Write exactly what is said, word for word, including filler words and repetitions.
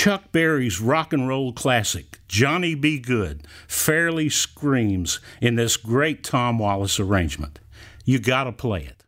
Chuck Berry's rock and roll classic, Johnny B. Good, fairly screams in this great Tom Wallace arrangement. You gotta play it.